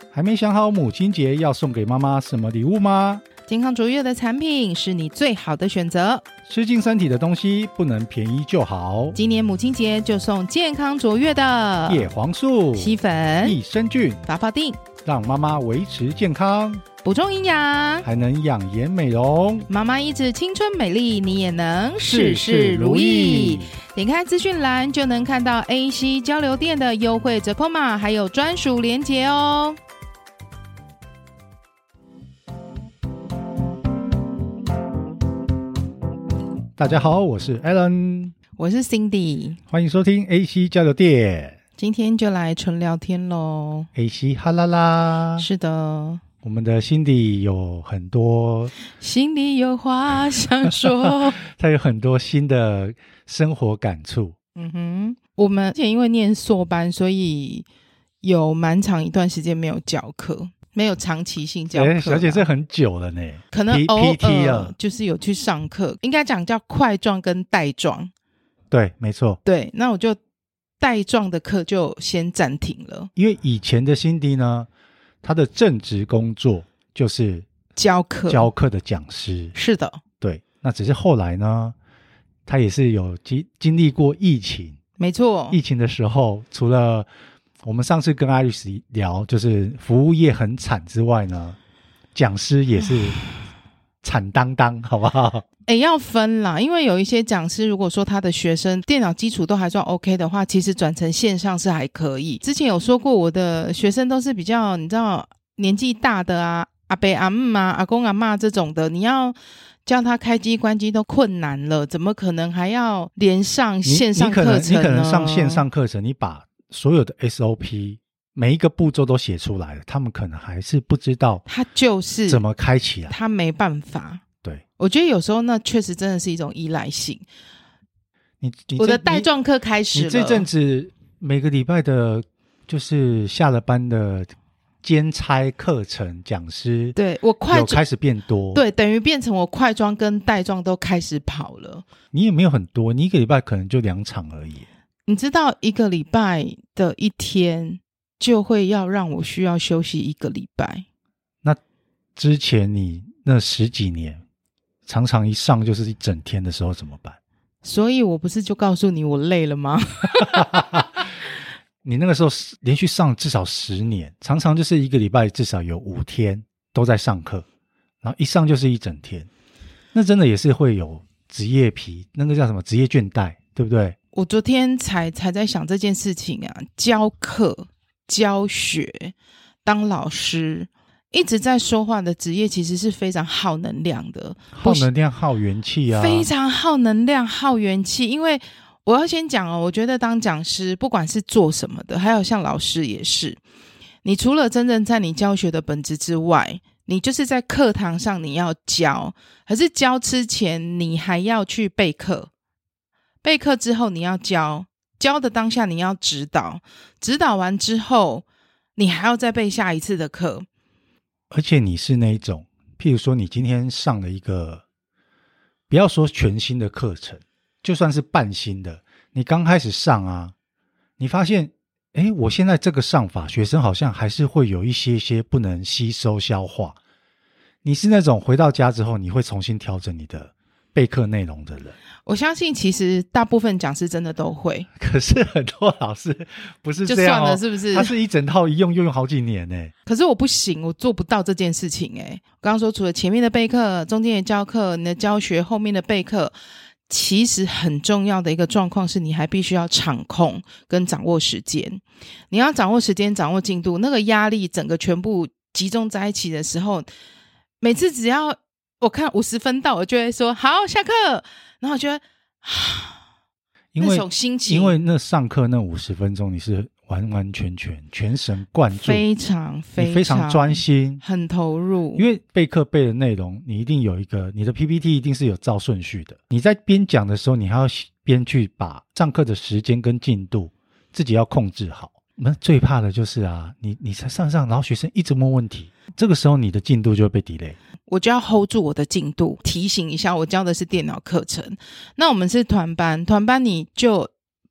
还没想好母亲节要送给妈妈什么礼物吗？ 健康卓越的产品是你最好的选择， 吃进身体的东西不能便宜就好。 今年母亲节就送健康卓越的叶黄素、 硒粉、 益生菌、 达泡定， 让妈妈维持健康， 补充营养， 还能养颜美容。 妈妈一直青春美丽，你也能事事如意。点开资讯栏就能看到 AC 交流店的优惠折扣码，还有专属连结哦。 大家好，我是 Alan， 我是 Cindy， 欢迎收听 AC 交流店。 今天就来纯聊天咯。 AC 哈啦啦， 是的， 我们的 Cindy 有很多心里有话想说他有很多新的生活感触。 我们因为念硕班，所以有蛮长一段时间没有教课，没有长期性教课。 小姐这很久了呢， 可能偶尔 PT 了， 就是有去上课，应该讲叫块状跟带状。 对，没错。 对，那我就带状的课就先暂停了， 因为以前的Cindy呢，她的正职工作就是教课的讲师。 是的， 对。那只是后来呢，她也是有经历过疫情。 没错， 疫情的时候，除了我们上次跟爱丽丝聊，就是服务业很惨之外呢，讲师也是惨当当，好不好？ 要分啦，因为有一些讲师，如果说他的学生电脑基础都还算 OK 的话，其实转成线上是还可以。之前有说过，我的学生都是比较你知道年纪大的啊，阿伯阿姆啊，阿公阿嬷这种的，你要叫他开机关机都困难了，怎么可能还要连上线上课程呢？ 你可能上线上课程，你把所有的 SOP 每一个步骤都写出来了，他们可能还是不知道他就是怎么开启啊， 他没办法。 对， 我觉得有时候那确实真的是一种依赖性。我的带状课开始了， 你这阵子每个礼拜的就是下了班的兼差课程讲师， 对，我有开始变多。 对，等于变成我块状跟带状都开始跑了。 你也没有很多，你一个礼拜可能就2场而已。 你知道一个礼拜的一天就会要让我需要休息1个礼拜。 那之前你那10几年常常一上就是一整天的时候怎么办？ 所以我不是就告诉你我累了吗？ 你那个时候连续上至少10年，常常就是一个礼拜至少有5天都在上课，然后一上就是一整天，那真的也是会有职业疲，那个叫什么职业倦怠，对不对？ 我昨天才在想这件事情啊，教课、教学、当老师，一直在说话的职业其实是非常耗能量的， 耗能量、耗元气啊， 非常耗能量、耗元气。因为我要先讲哦，我觉得当讲师不管是做什么的，还有像老师也是，你除了真正在你教学的本质之外，你就是在课堂上你要教，可是教之前你还要去备课，备课之后你要教，教的当下你要指导，指导完之后你还要再备下一次的课。 而且你是那一种，譬如说你今天上了一个不要说全新的课程，就算是半新的，你刚开始上啊，你发现我现在这个上法学生好像还是会有一些不能吸收消化，你是那种回到家之后你会重新调整你的备课内容的人。 我相信其实大部分讲师真的都会， 可是很多老师不是这样就算了是不是？ 他是一整套一用好几年耶。 可是我不行，我做不到这件事情耶。我刚刚说除了前面的备课、中间的教课、你的教学、后面的备课，其实很重要的一个状况是你还必须要场控跟掌握时间。你要掌握时间、掌握进度，那个压力整个全部集中在一起的时候，每次只要我看50分到，我就会说好下课，然后我觉得那种心情， 因为那上课那50分钟你是完完全全神贯注， 非常专心， 很投入。 因为备课备的内容你一定有一个，你的 PPT 一定是有照顺序的，你在边讲的时候你还要边去把上课的时间跟进度自己要控制好。那最怕的就是啊，你才上，然后学生一直问问题，这个时候你的进度就会被 delay。 我就要 hold 住我的进度，提醒一下我教的是电脑课程，那我们是团班你就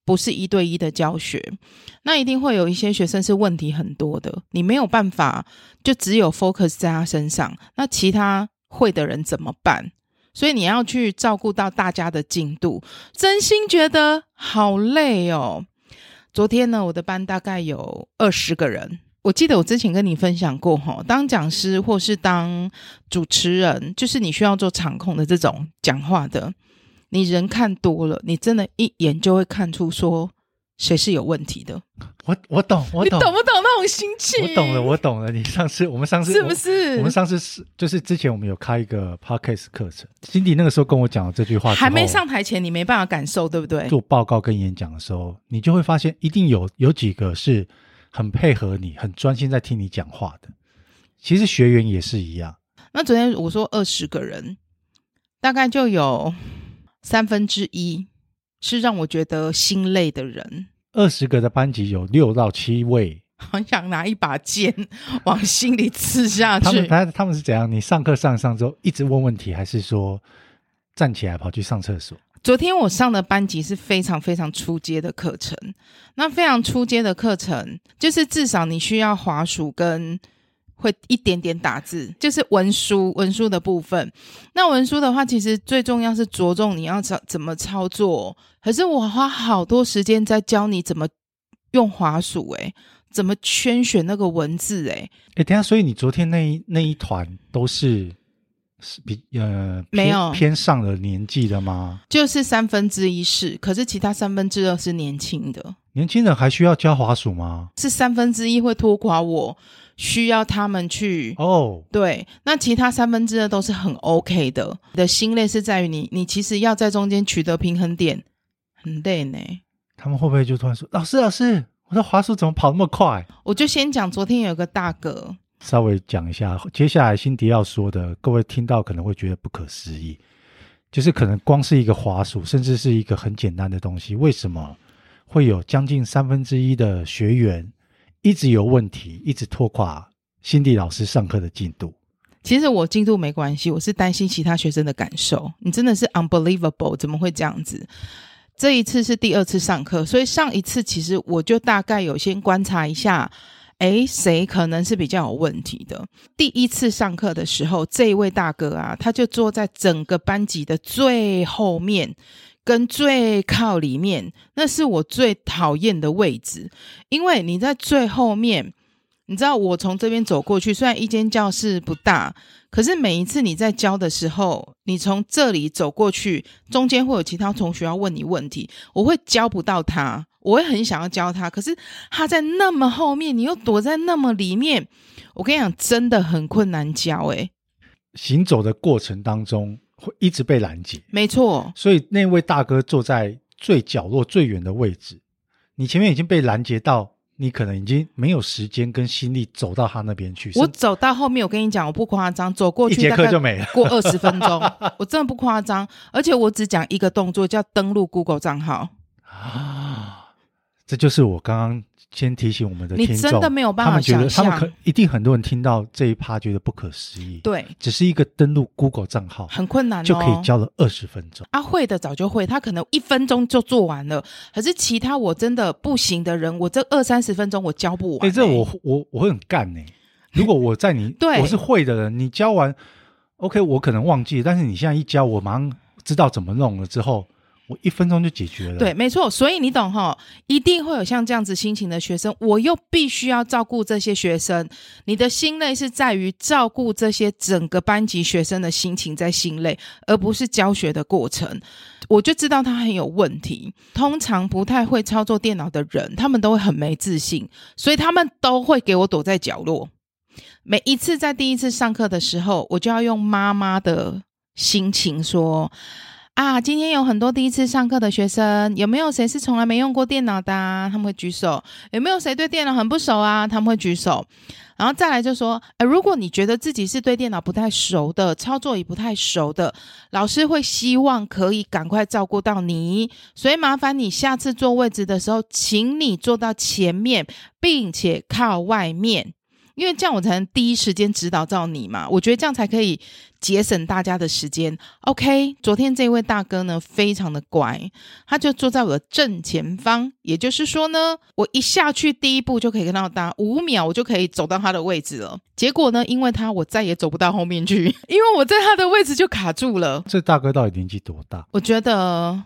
不是1对1的教学，那一定会有一些学生是问题很多的，你没有办法就只有 focus 在他身上，那其他会的人怎么办？所以你要去照顾到大家的进度，真心觉得好累哦。昨天呢，我的班大概有20个人，我记得我之前跟你分享过当讲师或是当主持人，就是你需要做场控的这种讲话的，你人看多了，你真的一眼就会看出说谁是有问题的。 我懂， 你懂不懂那种心情？ 我懂了。我们上次是不是？ 我们上次就是之前我们有开一个 podcast 课程，Cindy 那个时候跟我讲了这句话之后， 还没上台前你没办法感受，对不对？ 做报告跟演讲的时候，你就会发现一定有几个是很配合你，很专心在听你讲话的。其实学员也是一样。 那昨天我说20个人，大概就有1/3是让我觉得心累的人。 20个的班级有6到7位， 好想拿一把剑往心里刺下去。 他们是怎样？你上课上之后一直问问题，还是说站起来跑去上厕所？ 昨天我上的班级是非常非常初阶的课程，那非常初阶的课程就是至少你需要滑鼠跟会一点点打字，就是文书的部分。那文书的话其实最重要是着重你要怎么操作，可是我花好多时间在教你怎么用滑鼠怎么圈选那个文字等一下，所以你昨天那一团都是没有偏上了年纪的吗？ 就是1/3是，可是其他2/3是年轻的。 年轻人还需要教滑鼠吗？ 是1/3会拖垮我，需要他们去对，那其他2/3都是很 OK 的。你的心累是在于你其实要在中间取得平衡点，很累呢。 他们会不会就突然说老师我的滑鼠怎么跑那么快？ 我就先讲昨天有个大哥， 稍微讲一下，接下来辛迪要说的，各位听到可能会觉得不可思议，就是可能光是一个滑鼠，甚至是一个很简单的东西，为什么会有将近1/3的学员一直有问题，一直拖垮辛迪老师上课的进度？ 其实我进度没关系，我是担心其他学生的感受。你真的是 unbelievable， 怎么会这样子？这一次是第2次上课，所以上一次其实我就大概有先观察一下谁可能是比较有问题的。第1次上课的时候，这一位大哥啊，他就坐在整个班级的最后面跟最靠里面，那是我最讨厌的位置。因为你在最后面，你知道我从这边走过去，虽然一间教室不大，可是每一次你在教的时候，你从这里走过去，中间会有其他同学要问你问题，我会教不到他，我会很想要教他，可是他在那么后面，你又躲在那么里面，我跟你讲真的很困难教行走的过程当中会一直被拦截。 没错， 所以那位大哥坐在最角落最远的位置，你前面已经被拦截到，你可能已经没有时间跟心力走到他那边去。 我走到后面，我跟你讲我不夸张，走过去一节课就没了， 过20分钟我真的不夸张，而且我只讲一个动作，叫登录 Google 账号这就是我刚刚先提醒我们的听众， 你真的没有办法想象， 他们一定很多人听到这一趴觉得不可思议。 对， 只是一个登录 Google 账号很困难就可以教了20分钟。 会的早就会，他可能1分钟就做完了，可是其他我真的不行的人，我这20-30分钟我教不完。 这我会很干如果我在你对， 我是会的人，你教完 OK 我可能忘记，但是你现在一教我马上知道怎么弄了之后，我1分钟就解决了。 对，没错，所以你懂一定会有像这样子心情的学生，我又必须要照顾这些学生，你的心累是在于照顾这些整个班级学生的心情在心累，而不是教学的过程。我就知道他很有问题，通常不太会操作电脑的人，他们都会很没自信，所以他们都会给我躲在角落。每一次在第1次上课的时候，我就要用妈妈的心情说今天有很多第1次上课的学生，有没有谁是从来没用过电脑的他们会举手。有没有谁对电脑很不熟他们会举手。然后再来就说如果你觉得自己是对电脑不太熟的，操作也不太熟的，老师会希望可以赶快照顾到你，所以麻烦你下次坐位置的时候，请你坐到前面并且靠外面， 因为这样我才能第一时间指导到你嘛，我觉得这样才可以节省大家的时间。 OK， 昨天这位大哥呢非常的乖，他就坐在我的正前方，也就是说呢，我一下去第一步就可以跟到他，5秒我就可以走到他的位置了。结果呢，因为他我再也走不到后面去，因为我在他的位置就卡住了。 这大哥到底年纪多大？ 我觉得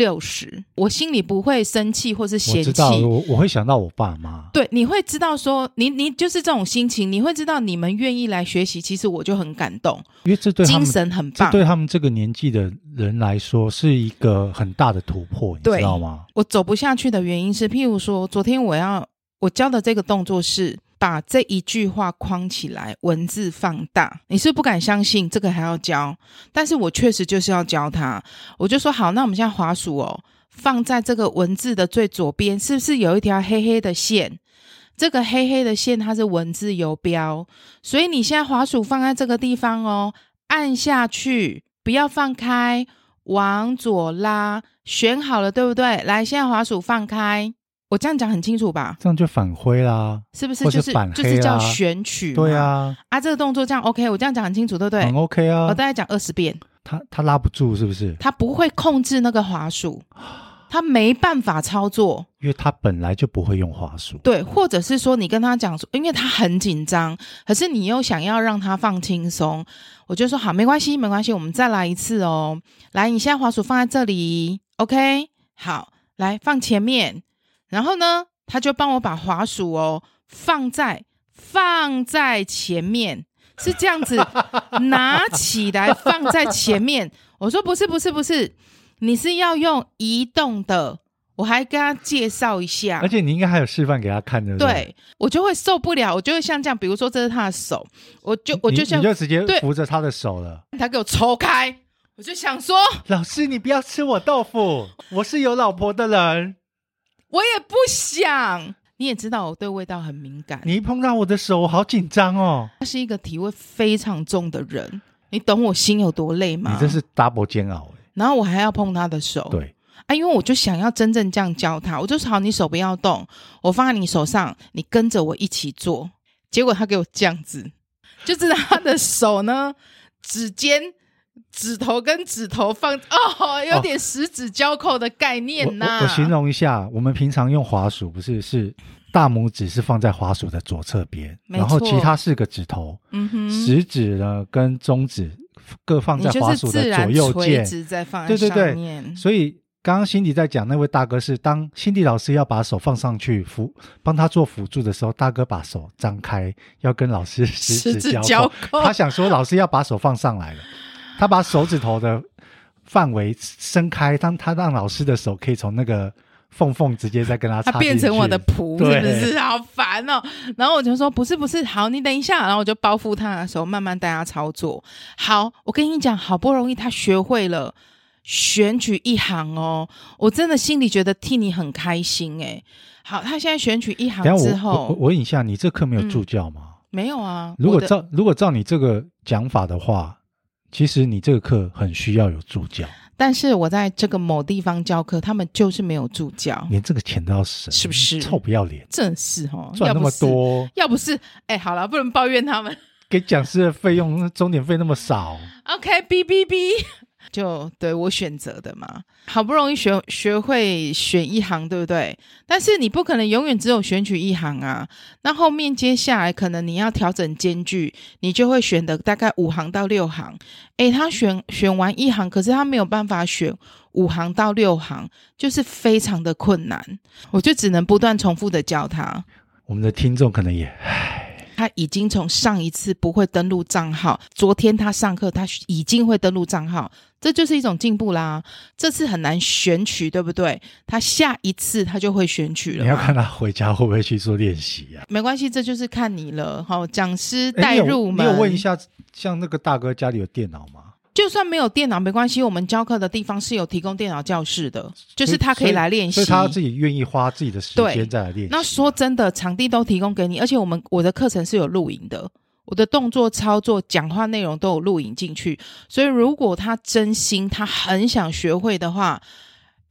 60，我心里不会生气或是嫌弃。 我知道，我会想到我爸妈。 对，你会知道说，你就是这种心情，你会知道你们愿意来学习，其实我就很感动， 因为这对他们精神很棒， 这对他们这个年纪的人来说是一个很大的突破，你知道吗？ 我走不下去的原因是，譬如说，昨天我教的这个动作是把这一句话框起来，文字放大。你是不敢相信这个还要教，但是我确实就是要教他。我就说好，那我们现在滑鼠放在这个文字的最左边，是不是有一条黑黑的线？这个黑黑的线它是文字游标，所以你现在滑鼠放在这个地方按下去，不要放开，往左拉，选好了对不对？来，现在滑鼠放开。我这样讲很清楚吧？ 这样就反灰啦， 是不是？ 或就是反黑啦， 就是叫选取嘛。 对啊， 这个动作这样 OK， 我这样讲很清楚对不对？ 很 OK 啊。 我大概讲20遍。 他拉不住是不是？ 他不会控制那个滑鼠，他没办法操作， 因为他本来就不会用滑鼠。 对，或者是说你跟他讲说，因为他很紧张，可是你又想要让他放轻松，我就说好，没关系没关系，我们再来一次来，你现在滑鼠放在这里 OK， 好，来放前面，然后呢他就帮我把滑鼠放在前面，是这样子拿起来放在前面。我说不是，你是要用移动的。我还跟他介绍一下， 而且你应该还有示范给他看，对不对？ 对，我就会受不了，我就会像这样，比如说这是他的手，我就像你就直接扶着他的手了， 他给我抽开，我就想说， 老师你不要吃我豆腐，我是有老婆的人。 我也不想，你也知道我对味道很敏感， 你一碰到我的手我好紧张哦。 他是一个体味非常重的人，你懂我心有多累吗？ 你这是 double 煎熬。 然后我还要碰他的手， 对因为我就想要真正这样教他，我就说好，你手不要动，我放在你手上，你跟着我一起做。结果他给我这样子，就知道他的手呢，指头跟指头放有点十指交扣的概念我形容一下，我们平常用滑鼠不是大拇指是放在滑鼠的左侧边，然后其他4个指头，食指呢跟中指各放在滑鼠的左右键， 在放在上面。 对，所以刚刚辛迪在讲那位大哥是当辛迪老师要把手放上去帮他做辅助的时候，大哥把手张开要跟老师十指交扣，他想说老师要把手放上来了，他把手指头的范围伸开，他让老师的手可以从那个缝直接再跟他插进去， 他变成我的仆，是不是？好烦哦。然后我就说不是，好，你等一下，然后我就包覆他的手，慢慢带他操作。好，我跟你讲，好不容易他学会了选取一行我真的心里觉得替你很开心好，他现在选取一行之后， 我问一下，你这课没有助教吗？ 没有啊。 如果照你这个讲法的话，其实你这个课很需要有助教。 但是我在这个某地方教课，他们就是没有助教， 连这个钱都要省， 是不是？ 臭不要脸， 真是赚那么多， 要不是好了，不能抱怨他们， 给讲师的费用钟点费那么少。 OK， 就对我选择的嘛，好不容易学会选一行，对不对？但是你不可能永远只有选取一行啊，那后面接下来可能你要调整间距，你就会选的大概5行到6行。他选完一行，可是他没有办法选5行到6行，就是非常的困难，我就只能不断重复的教他。 我们的听众可能也他已经从上一次不会登录账号，昨天他上课他已经会登录账号，这就是一种进步啦。这次很难选取，对不对？他下一次他就会选取了。 你要看他回家会不会去做练习啊？ 没关系，这就是看你了。讲师带入门， 你有问一下，像那个大哥家里有电脑吗？ 就算没有电脑没关系，我们教课的地方是有提供电脑教室的，就是他可以来练习， 所以他自己愿意花自己的时间再来练习。 那说真的，场地都提供给你，而且我的课程是有录影的，我的动作操作讲话内容都有录影进去，所以如果他真心他很想学会的话，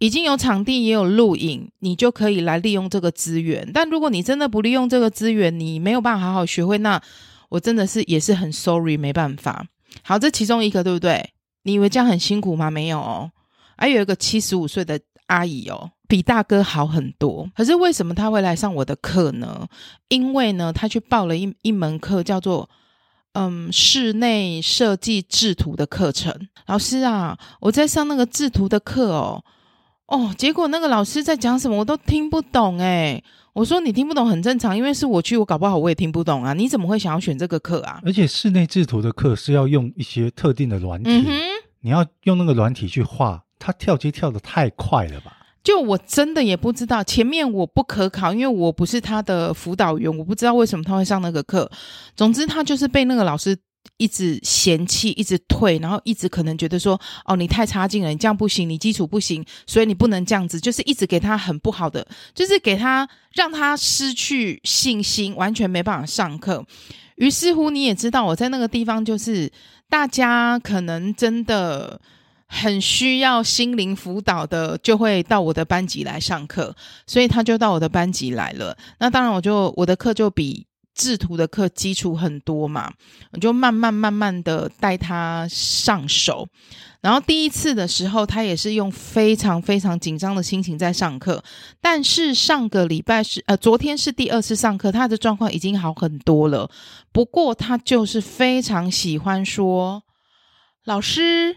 已经有场地也有录影，你就可以来利用这个资源。但如果你真的不利用这个资源，你没有办法好好学会，那我真的是也是很 sorry， 没办法。好，这其中一个对不对？你以为这样很辛苦吗？没有哦。还有一个75岁的阿姨哦，比大哥好很多。可是为什么他会来上我的课呢？因为呢，他去报了一门课，叫做室内设计制图的课程。老师啊，我在上那个制图的课结果那个老师在讲什么我都听不懂欸。我说你听不懂很正常，因为是我去，我搞不好我也听不懂啊。你怎么会想要选这个课啊？ 而且室内制图的课是要用一些特定的软体，你要用那个软体去画，它跳接跳得太快了吧？ 就我真的也不知道，前面我不可考，因为我不是他的辅导员，我不知道为什么他会上那个课。总之他就是被那个老师一直嫌弃，一直退，然后一直可能觉得说你太差劲了，你这样不行，你基础不行，所以你不能这样子，就是一直给他很不好的，就是给他让他失去信心，完全没办法上课。于是乎你也知道我在那个地方，就是大家可能真的很需要心灵辅导的，就会到我的班级来上课，所以他就到我的班级来了。那当然我的课就比制图的课基础很多嘛，我就慢慢的带他上手。然后第一次的时候他也是用非常非常紧张的心情在上课，但是上个礼拜昨天是第2次上课，他的状况已经好很多了。不过他就是非常喜欢说老师，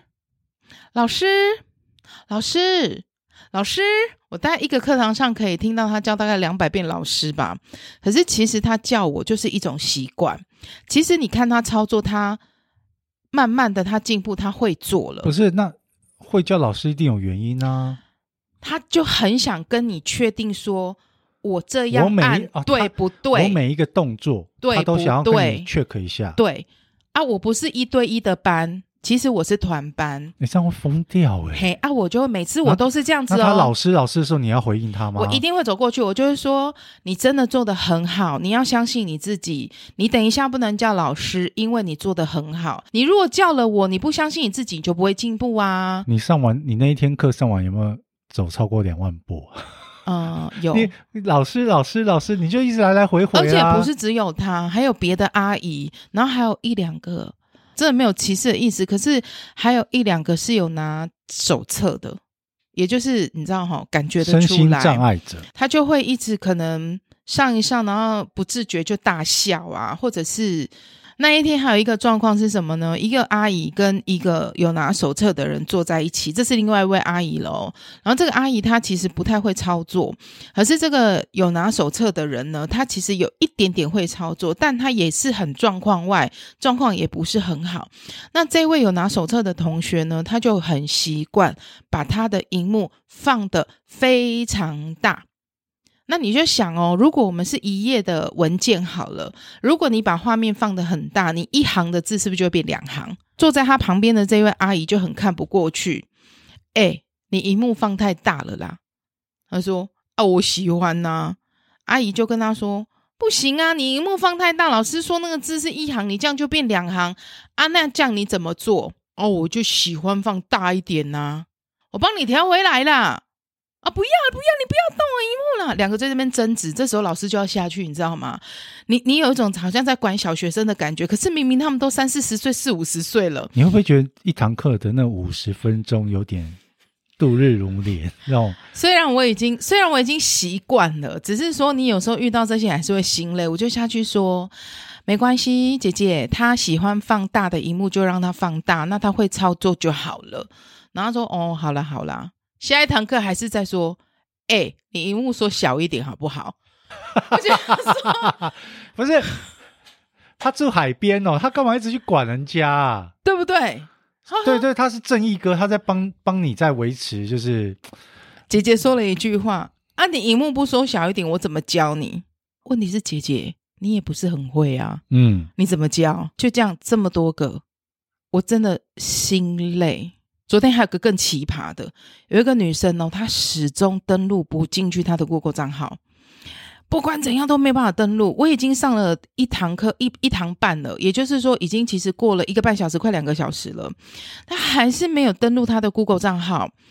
我大概一个课堂上可以听到他叫大概200遍老师吧。可是其实他叫我就是一种习惯。其实你看他操作，他慢慢的他进步，他会做了。 不是，那会叫老师一定有原因啊。 他就很想跟你确定说，我这样按对不对？ 我每一个动作，他都想要跟你 check 一下。 对啊，我不是1对1的班。其实我是团班， 你这样会疯掉我就每次我都是这样子那他老师的时候，你要回应他吗？ 我一定会走过去，我就会说你真的做得很好，你要相信你自己。你等一下不能叫老师，因为你做得很好。你如果叫了我，你不相信你自己，你就不会进步啊。 你那一天课上完有没有走超过2万步？ 有。 你老师，你就一直来来回回啊。 而且不是只有他，还有别的阿姨，然后还有1-2个。真的没有歧视的意思，可是还有1-2个是有拿手册的，也就是你知道感觉得出来身心障碍者， 他就会一直可能上一上，然后不自觉就大笑啊，或者是那一天还有一个状况是什么呢？一个阿姨跟一个有拿手册的人坐在一起，这是另外一位阿姨咯。然后这个阿姨她其实不太会操作，可是这个有拿手册的人呢，他其实有一点点会操作，但他也是很状况外，状况也不是很好。那这位有拿手册的同学呢，他就很习惯把他的荧幕放得非常大。那你就想如果我们是1页的文件好了，如果你把画面放得很大，你1行的字是不是就会变2行？坐在他旁边的这位阿姨就很看不过去，你荧幕放太大了啦。他说我喜欢啊。阿姨就跟他说不行啊，你荧幕放太大，老师说那个字是1行，你这样就变2行啊，那这样你怎么做？我就喜欢放大一点啊，我帮你调回来啦。不要，你不要动我荧幕啦。2个在这边争执，这时候老师就要下去，你知道吗？你有一种好像在管小学生的感觉，可是明明他们都30-40岁、40-50岁了。 你会不会觉得一堂课的那50分钟有点度日如年？ 虽然我已经习惯了，只是说你有时候遇到这些还是会心累。我就下去说没关系，姐姐她喜欢放大的荧幕就让她放大，那她会操作就好了。然后说好啦，下一堂课还是在说你荧幕缩小一点好不好？我就说不是，他住海边他干嘛一直去管人家啊？ 对不对？ 对，他是正义哥，他在帮你在维持。就是姐姐说了一句话你荧幕不缩小一点我怎么教你？问题是姐姐你也不是很会啊，你怎么教？就这样这么多个，我真的心累。昨天还有个更奇葩的，有一个女生她始终登录不进去她的 Google 账号，不管怎样都没办法登录。我已经上了一堂课一堂半了，也就是说已经其实过了1个半小时快2个小时了，她还是没有登录她的 Google 账号。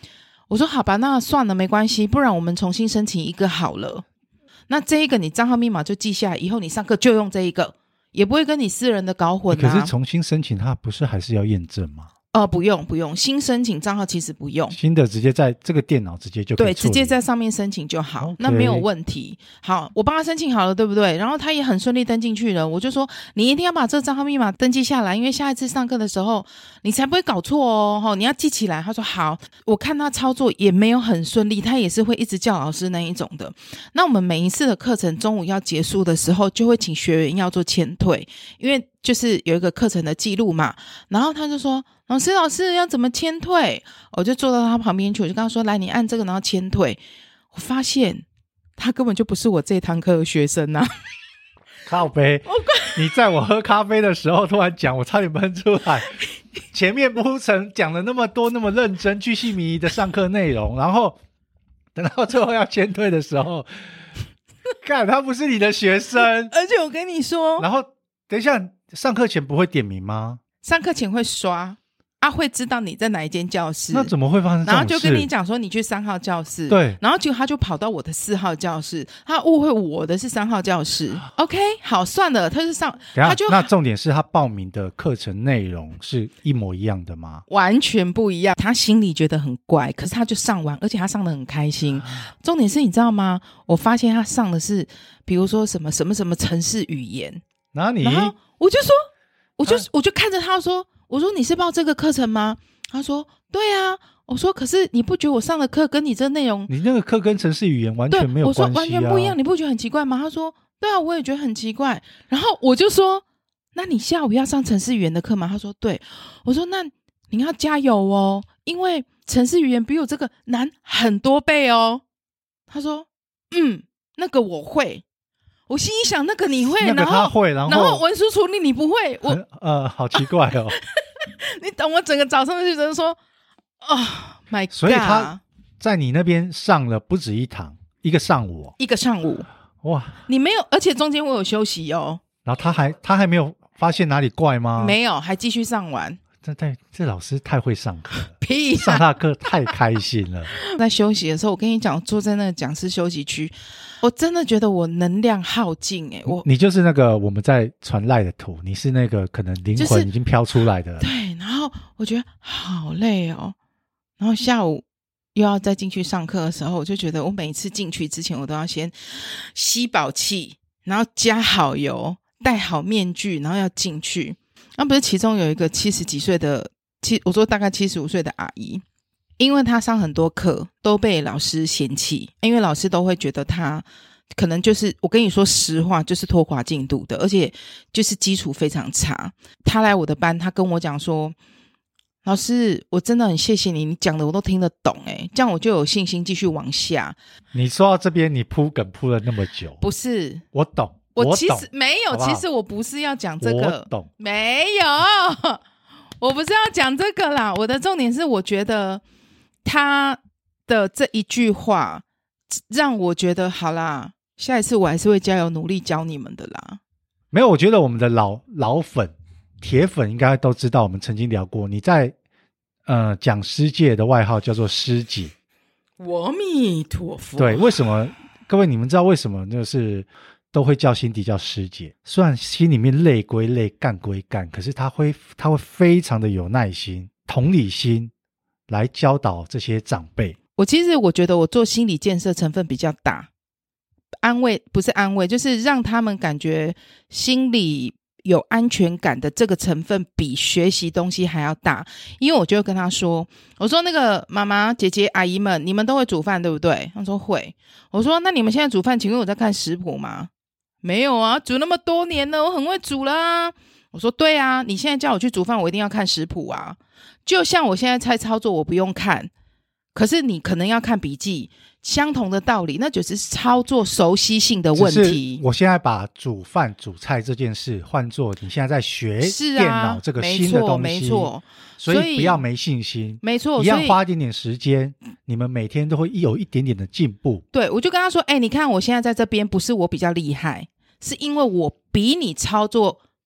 我说好吧，那算了，没关系，不然我们重新申请一个好了。那这一个你账号密码就记下来，以后你上课就用这一个，也不会跟你私人的搞混啊。 可是重新申请它不是还是要验证吗？ 不用，新申请账号其实不用， 新的直接在这个电脑直接就可以对， 处理， 直接在上面申请就好， OK 那没有问题。好，我帮他申请好了，对不对？然后他也很顺利登进去了，我就说你一定要把这个账号密码登记下来，因为下一次上课的时候你才不会搞错哦，你要记起来。他说好，我看他操作也没有很顺利，他也是会一直叫老师那一种的。那我们每一次的课程中午要结束的时候，就会请学员要做签退，因为就是有一个课程的记录嘛。然后他就说老师要怎么签退？我就坐到他旁边去，我就跟他说来你按这个然后签退。我发现他根本就不是我这堂课的学生啊。 靠杯，你在我喝咖啡的时候突然讲，我差点喷出来。前面铺陈讲了那么多那么认真巨细靡遗的上课内容，然后等到最后要签退的时候，干他不是你的学生。 而且我跟你说， 然后等一下上课前不会点名吗？ 上课前会刷会知道你在哪一间教室， 那怎么会发生这种事？ 然后就跟你讲说你去3号教室， 对， 然后结果他就跑到我的4号教室，他误会我的是3号教室。OK， 好，算了，他是他就那重点是他报名的课程内容是一模一样的吗？ 完全不一样，他心里觉得很怪，可是他就上完，而且他上得很开心。重点是你知道吗？我发现他上的是比如说什么程式语言， 哪里？ 然后我就说我就看着他说，我说你是报这个课程吗？他说对啊。我说可是你不觉得我上的课跟你这内容， 你那个课跟程式语言完全没有关系啊。 我说完全不一样，你不觉得很奇怪吗？他说对啊，我也觉得很奇怪。然后我就说那你下午要上程式语言的课吗？他说对。我说那你要加油哦，因为程式语言比我这个难很多倍哦。他说那个我会。我心里想那个你会， 那个他会，然后文书处理你不会。 好奇怪哦。 你懂，我整个早上就觉得说my God， 所以他在你那边上了不止一堂，一个上午。哇， 你没有，而且中间我有休息哦。 然后他还没有发现哪里怪吗？ 没有，还继续上完。 这老师太会上课了， 屁上他的课太开心了。 在休息的时候，我跟你讲，坐在那个讲师休息区，我真的觉得我能量耗尽你就是那个我们在传赖的图，你是那个可能灵魂已经飘出来的、 对，然后我觉得好累哦，然后下午又要再进去上课的时候，我就觉得我每一次进去之前，我都要先吸饱气，然后加好油，戴好面具，然后要进去。那不是其中有一个70几岁的，我说大概75岁的阿姨，因为她上很多课都被老师嫌弃，因为老师都会觉得她可能就是我跟你说实话，就是拖垮进度的，而且就是基础非常差。她来我的班，她跟我讲说，老师我真的很谢谢你，你讲的我都听得懂这样我就有信心继续往下。 你说到这边你铺梗铺了那么久， 不是我懂， 我其实没有， 好不好？ 其实我不是要讲这个， 我懂， 没有，我不是要讲这个啦。我的重点是，我觉得他的这一句话让我觉得好啦，下一次我还是会加油努力教你们的啦。 没有，我觉得我们的老粉、铁粉应该都知道，我们曾经聊过，你在讲师界的外号叫做师姐。 阿弥陀佛。 对，为什么？各位，你们知道为什么就是都会叫辛迪叫师姐？虽然心里面累归累，干归干，可是他会非常的有耐心、同理心来教导这些长辈。 其实我觉得我做心理建设成分比较大，安慰不是安慰，就是让他们感觉心里有安全感的这个成分比学习东西还要大。因为我就会跟他说，我说那个妈妈姐姐阿姨们，你们都会煮饭对不对？他说会。我说那你们现在煮饭请问我在看食谱吗？没有啊，煮那么多年了，我很会煮啦。我说对啊，你现在叫我去煮饭我一定要看食谱啊。就像我现在猜操作我不用看，可是你可能要看笔记，相同的道理，那就是操作熟悉性的问题。 我现在把煮饭煮菜这件事换作你现在在学电脑这个新的东西， 没错， 所以不要没信心， 没错， 一样花一点点时间，你们每天都会有一点点的进步。 对，我就跟他说，你看我现在在这边不是我比较厉害，是因为我比你操作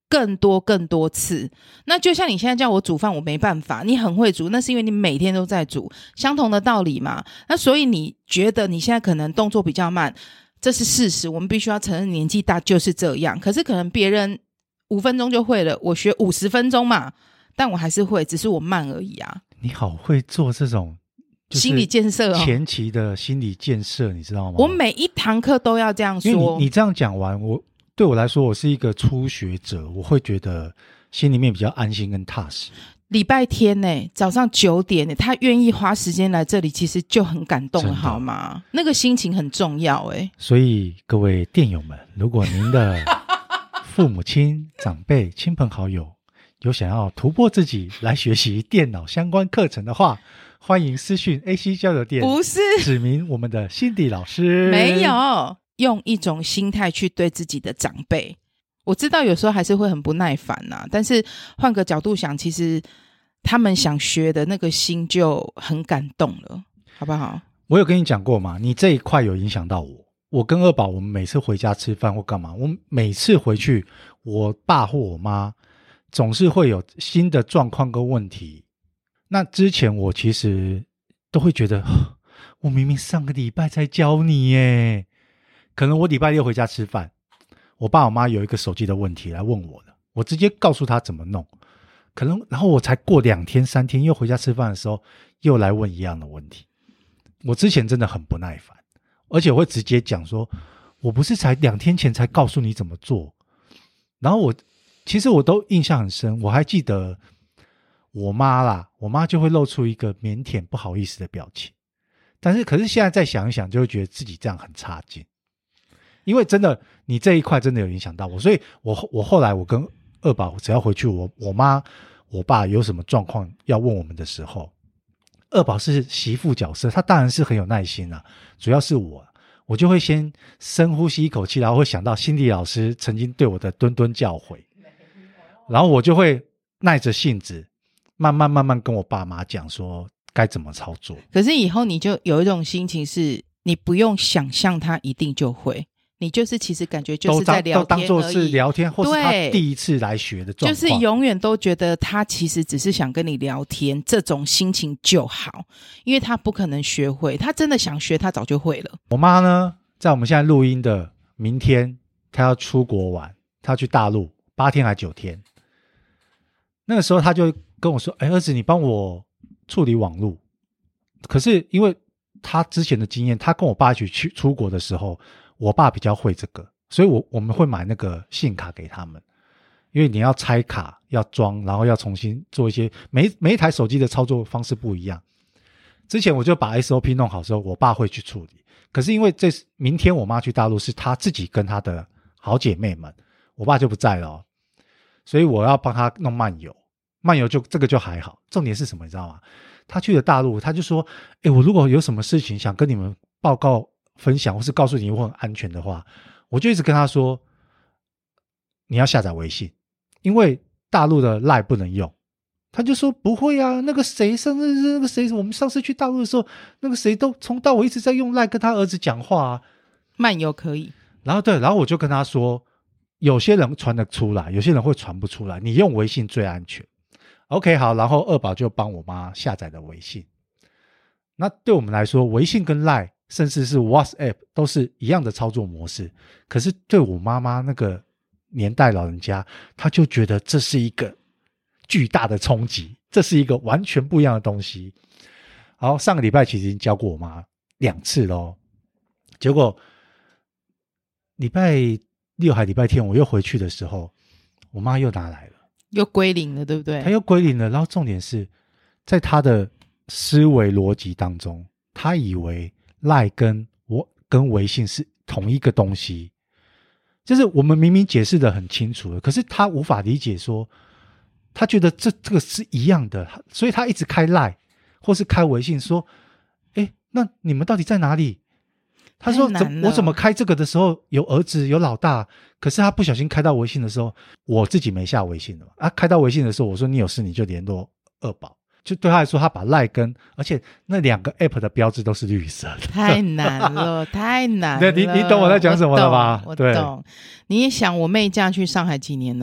更多次。那就像你现在叫我煮饭，我没办法，你很会煮，那是因为你每天都在煮，相同的道理嘛。那所以你觉得你现在可能动作比较慢，这是事实，我们必须要承认年纪大就是这样。可是可能别人5分钟就会了，我学50分钟嘛，但我还是会，只是我慢而已啊。 你好会做这种心理建设前期的心理建设，你知道吗？ 我每一堂课都要这样说。 因为你这样讲完，对我来说，我是一个初学者，我会觉得心里面比较安心跟踏实。 礼拜天早上9点他愿意花时间来这里，其实就很感动了，好吗？那个心情很重要所以各位电友们，如果您的父母亲、长辈、亲朋好友有想要突破自己来学习电脑相关课程的话，欢迎私讯 AC 交流电， 不是指明我们的Cindy老师。 没有，用一种心态去对自己的长辈。我知道有时候还是会很不耐烦但是换个角度想，其实他们想学的那个心就很感动了，好不好？ 我有跟你讲过嘛，你这一块有影响到我跟二宝，我们每次回家吃饭或干嘛，我每次回去，我爸或我妈总是会有新的状况跟问题。那之前我其实都会觉得，我明明上个礼拜才教你耶，可能我礼拜六回家吃饭，我爸我妈有一个手机的问题来问我的，我直接告诉他怎么弄，可能然后我才过2天3天又回家吃饭的时候又来问一样的问题。我之前真的很不耐烦，而且我会直接讲说，我不是才2天前才告诉你怎么做。然后其实我都印象很深，我还记得我妈就会露出一个腼腆不好意思的表情，可是现在再想一想，就会觉得自己这样很差劲。因为真的你这一块真的有影响到我，所以我后来我跟二宝只要回去，我妈我爸有什么状况要问我们的时候，二宝是媳妇角色，他当然是很有耐心主要是我就会先深呼吸一口气，然后会想到Cindy老师曾经对我的敦敦教诲，然后我就会耐着性子慢慢跟我爸妈讲说该怎么操作。 可是以后你就有一种心情是，你不用想象他一定就会，你就是其实感觉就是在聊天而已，都当作是聊天，或是他第一次来学的状况， 就是永远都觉得他其实只是想跟你聊天，这种心情就好，因为他不可能学会，他真的想学他早就会了。 我妈呢，在我们现在录音的明天她要出国玩，她要去大陆8天还9天，那个时候她就跟我说，儿子你帮我处理网路。可是因为她之前的经验，她跟我爸一起去出国的时候，我爸比较会这个，所以我们会买那个信卡给他们，因为你要拆卡要装，然后要重新做一些每一台手机的操作方式不一样。之前我就把 SOP 弄好之后，我爸会去处理。可是因为明天我妈去大陆，是她自己跟她的好姐妹们，我爸就不在了所以我要帮她弄漫游就这个就还好。重点是什么你知道吗？她去了大陆，她就说我如果有什么事情想跟你们报告分享，或是告诉你我很安全的话，我就一直跟她说你要下载微信，因为大陆的 LINE 不能用。他就说不会啊，那个谁我们上次去大陆的时候，那个谁都从到尾一直在用 LINE 跟他儿子讲话漫游可以。 然后我就跟他说，有些人传得出来，有些人会传不出来，你用微信最安全。OK 好，然后二宝就帮我妈下载了微信。那对我们来说，微信跟 LINE 甚至是 WhatsApp 都是一样的操作模式，可是对我妈妈那个年代老人家，她就觉得这是一个巨大的冲击，这是一个完全不一样的东西。好，上个礼拜其实已经教过我妈2次咯，结果礼拜6还礼拜天我又回去的时候，我妈又拿来了， 又归零了，对不对？ 她又归零了。然后重点是在她的思维逻辑当中，她以为 LINE 跟微信是同一个东西，就是我们明明解释得很清楚了，可是她无法理解说，他觉得这个是一样的，所以他一直开 LINE 或是开微信说那你们到底在哪里？他说我怎么开这个的时候有儿子有老大，可是他不小心开到微信的时候，我自己没下微信了开到微信的时候，我说你有事你就联络二宝。就对他来说，他把 LINE 而且那2个 app 的标志都是绿色的， 太难了太难了。 你懂我在讲什么了吧？ 我懂。你也想我妹嫁去上海几年了，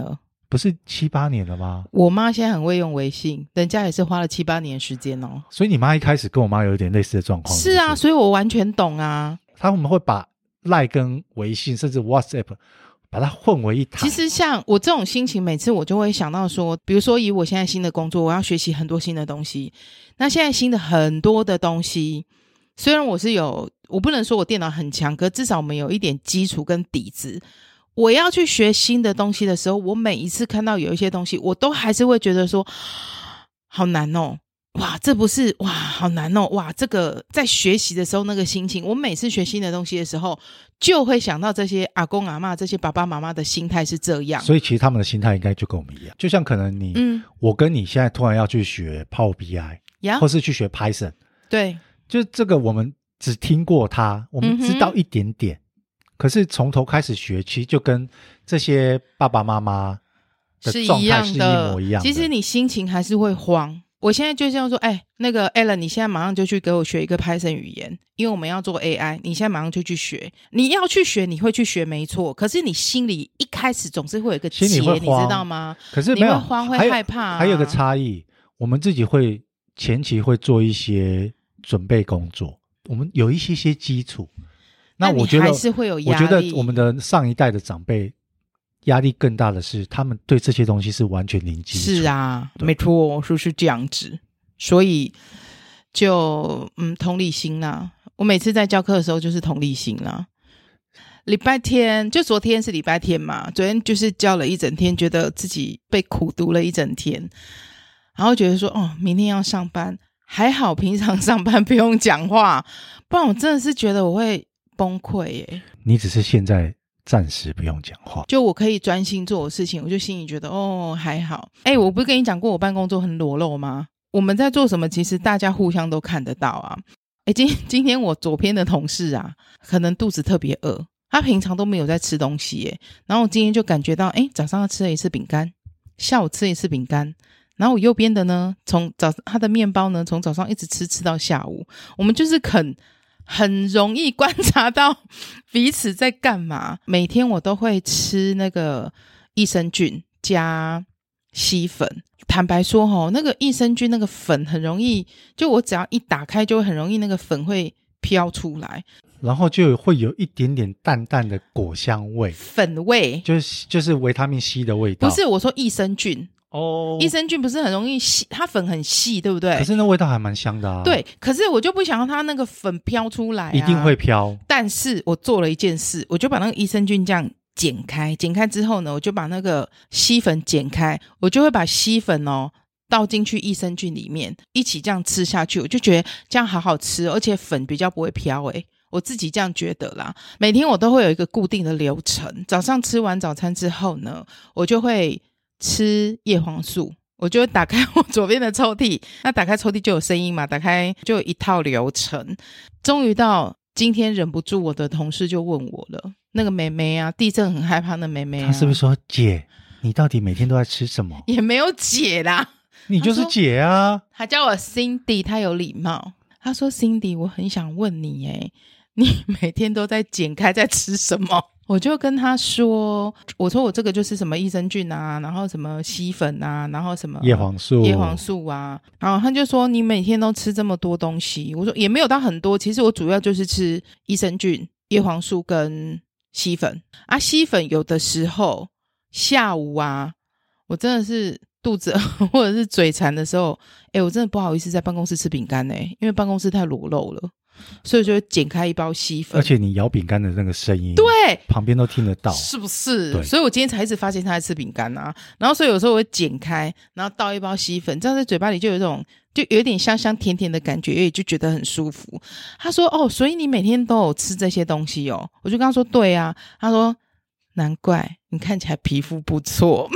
不是7-8年了吗？ 我妈现在很会用微信，人家也是花了7-8年时间哦。 所以你妈一开始跟我妈有一点类似的状况。 是啊，所以我完全懂啊。 他们会把 LINE 跟微信甚至 WhatsApp 把它混为一谈。 其实像我这种心情，每次我就会想到说，比如说以我现在新的工作，我要学习很多新的东西。那现在新的很多的东西，虽然我不能说我电脑很强，可至少我们有一点基础跟底子。我要去学新的东西的时候，我每一次看到有一些东西，我都还是会觉得说好难哦，哇，这不是，哇，好难哦，哇，这个在学习的时候那个心情，我每次学新的东西的时候，就会想到这些阿公阿嬷、这些爸爸妈妈的心态是这样。 所以其实他们的心态应该就跟我们一样，就像可能我跟你现在突然要去学 Power BI，或是去学 Python， 对， 就这个我们只听过它，我们知道一点点，可是从头开始学，其实就跟这些爸爸妈妈的状态是一模一样的。 其实你心情还是会慌。我现在就这样说，那个 Alan， 你现在马上就去给我学一个 Python 语言，因为我们要做 AI， 你现在马上就去学。你要去学，你会去学没错，可是你心里一开始总是会有一个结，你知道吗？ 可是没有， 你会慌，会害怕还有个差异，我们自己会前期会做一些准备工作，我们有一些基础。那我觉得还是会有压力。 我觉得我们的上一代的长辈压力更大的是，他们对这些东西是完全零基础。 是啊，没错，是这样子。所以就同理心啦。我每次在教课的时候就是同理心啦。礼拜天，就昨天是礼拜天嘛，昨天就是教了一整天，觉得自己被苦读了一整天，然后觉得说明天要上班，还好平常上班不用讲话，不然我真的是觉得我会崩溃耶。 你只是现在暂时不用讲话， 就我可以专心做我的事情，我就心里觉得还好。我不是跟你讲过我办公桌很裸露吗？我们在做什么其实大家互相都看得到啊。今天我左边的同事啊，可能肚子特别饿，他平常都没有在吃东西耶，然后我今天就感觉到早上他吃了一次饼干，下午吃了一次饼干，然后我右边的呢，他的面包呢，从早上一直吃到下午。我们就是很容易观察到彼此在干嘛。每天我都会吃那个益生菌加稀粉。坦白说那个益生菌那个粉很容易，就我只要一打开就会很容易那个粉会飘出来， 然后就会有一点点淡淡的果香味， 粉味， 就是维他命 C 的味道。 不是，我说益生菌。益生菌不是很容易细，它粉很细，对不对？ 可是那味道还蛮香的啊。 对，可是我就不想让它那个粉飘出来一定会飘。 但是我做了一件事，我就把那个益生菌这样剪开之后呢，我就把那个稀粉剪开，我就会把稀粉倒进去益生菌里面，一起这样吃下去，我就觉得这样好好吃，而且粉比较不会飘我自己这样觉得啦。每天我都会有一个固定的流程，早上吃完早餐之后呢，我就会吃叶黄素，我就会打开我左边的抽屉，那打开抽屉就有声音嘛，打开就有一套流程。终于到今天忍不住，我的同事就问我了，那个妹妹啊，地震很害怕的妹妹她是不是说姐你到底每天都在吃什么？ 也没有姐啦， 你就是姐啊。 她叫我 Cindy， 她有礼貌，她说 Cindy 我很想问你你每天都在剪开在吃什么？我就跟他说，我说我这个就是什么益生菌啊，然后什么稀粉啊，然后什么叶黄素啊，然后他就说你每天都吃这么多东西，我说也没有到很多，其实我主要就是吃益生菌、叶黄素跟稀粉啊。稀粉有的时候下午啊，我真的是肚子或者是嘴馋的时候，我真的不好意思在办公室吃饼干因为办公室太裸露了，所以就剪开一包稀粉， 而且你咬饼干的那个声音， 对， 旁边都听得到， 是不是？所以我今天才一直发现他在吃饼干啊。然后所以有时候我会剪开，然后倒一包稀粉，这样在嘴巴里就有一种就有点香香甜甜的感觉，也就觉得很舒服。他说所以你每天都有吃这些东西我就跟他说对啊。他说难怪你看起来皮肤不错。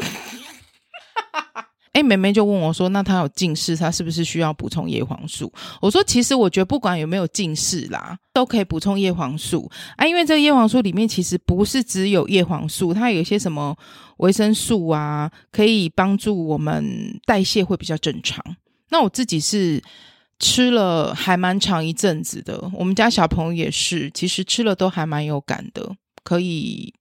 妹妹就问我说那她有近视，她是不是需要补充叶黄素？我说其实我觉得不管有没有近视啦，都可以补充叶黄素因为这个叶黄素里面其实不是只有叶黄素，它有一些什么维生素啊，可以帮助我们代谢会比较正常。那我自己是吃了还蛮长一阵子的，我们家小朋友也是，其实吃了都还蛮有感的，可以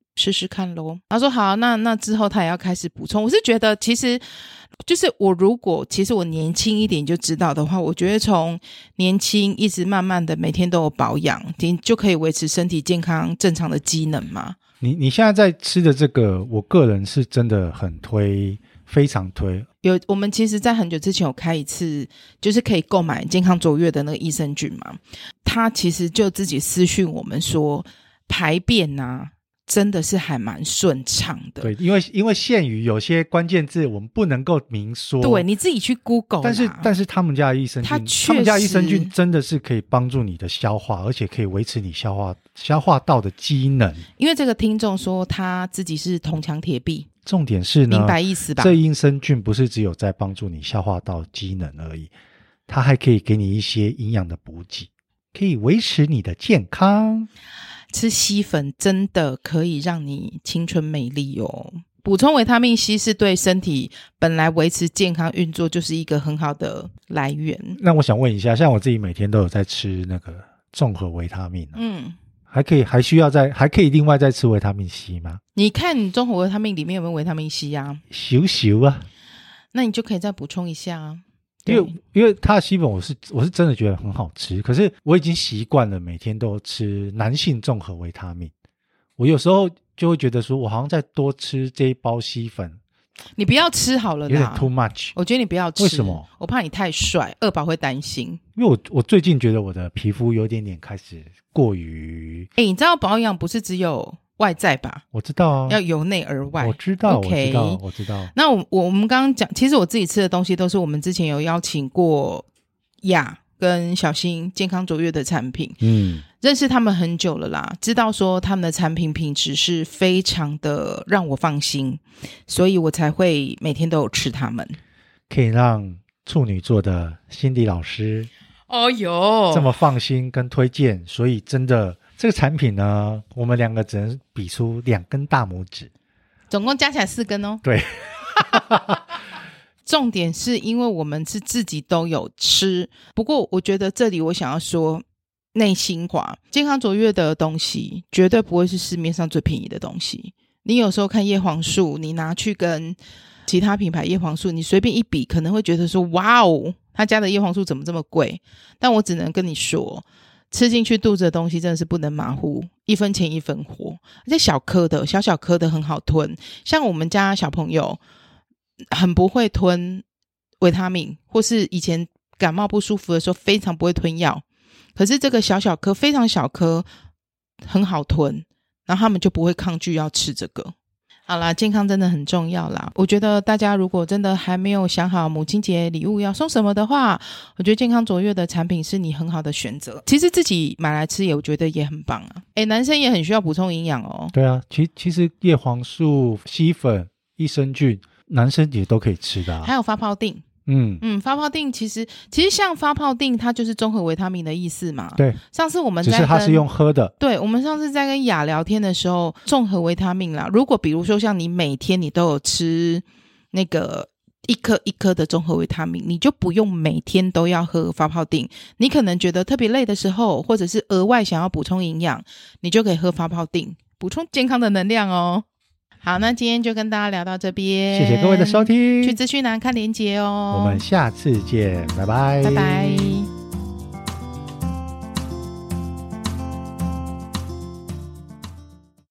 试试看咯。他说好，那之后他也要开始补充。我是觉得其实就是我如果其实我年轻一点就知道的话，我觉得从年轻一直慢慢的每天都有保养，你就可以维持身体健康正常的机能嘛。 你现在在吃的这个，我个人是真的很推，非常推。 我们其实在很久之前有开一次就是可以购买健康卓越的那个益生菌嘛，他其实就自己私讯我们说排便啊真的是还蛮顺畅的。 对，因为限于有些关键字我们不能够明说， 对，你自己去 Google 啦。 但是他们家的益生菌，他们家的益生菌真的是可以帮助你的消化，而且可以维持你消化道的机能。 因为这个听众说他自己是铜墙铁壁， 重点是呢， 明白意思吧？ 这益生菌不是只有在帮助你消化道机能而已，它还可以给你一些营养的补给，可以维持你的健康。 吃稀粉真的可以让你青春美丽哦。补充维他命 C 是对身体本来维持健康运作就是一个很好的来源。 那我想问一下，像我自己每天都有在吃那个综合维他命，还可以另外再吃维他命 C 吗？ 你看你综合维他命里面有没有维他命 C 啊？ 咻啊， 那你就可以再补充一下啊。 因为它的稀粉我是真的觉得很好吃，可是我已经习惯了每天都吃男性综合维他命，我有时候就会觉得说我好像再多吃这一包稀粉， 你不要吃好了啦， 有点 too much。 我觉得你不要吃。 为什么？ 我怕你太帅，二宝会担心。 因为我最近觉得我的皮肤有点开始过于你知道保养不是只有外在吧？ 我知道啊， 要由内而外。 我知道 okay 我知道。 那我们刚刚讲，其实我自己吃的东西都是我们之前有邀请过雅跟小新健康卓越的产品，认识他们很久了啦，知道说他们的产品品质是非常的让我放心，所以我才会每天都有吃他们。 可以让处女座的Cindy老师这么放心跟推荐，所以真的这个产品呢，我们两个只能比出2根大拇指， 总共加起来4根哦。 对重点是因为我们是自己都有吃，不过我觉得这里我想要说内心话，健康卓越的东西绝对不会是市面上最便宜的东西。你有时候看叶黄素，你拿去跟其他品牌叶黄素你随便一比，可能会觉得说哇哦，他家的叶黄素怎么这么贵，但我只能跟你说，吃进去肚子的东西真的是不能马虎，1分钱1分货，而且小颗的小颗的很好吞。像我们家小朋友很不会吞维他命，或是以前感冒不舒服的时候非常不会吞药，可是这个小颗非常小颗很好吞，然后他们就不会抗拒要吃这个。好啦，健康真的很重要啦。我觉得大家如果真的还没有想好母亲节礼物要送什么的话，我觉得健康卓越的产品是你很好的选择。其实自己买来吃我觉得也很棒啊。男生也很需要补充营养哦。 对啊，其实叶黄素、稀粉、益生菌男生也都可以吃的啊。 还有发泡锭。发泡锭其实像发泡锭它就是综合维他命的意思嘛。 对， 上次我们只是它是用喝的。 对，我们上次在跟雅聊天的时候，综合维他命啦，如果比如说像你每天你都有吃那个一颗一颗的综合维他命，你就不用每天都要喝发泡锭，你可能觉得特别累的时候，或者是额外想要补充营养，你就可以喝发泡锭，补充健康的能量哦。好，那今天就跟大家聊到这边， 谢谢各位的收听， 去资讯栏看连结哦。 我们下次见，拜拜， 拜拜。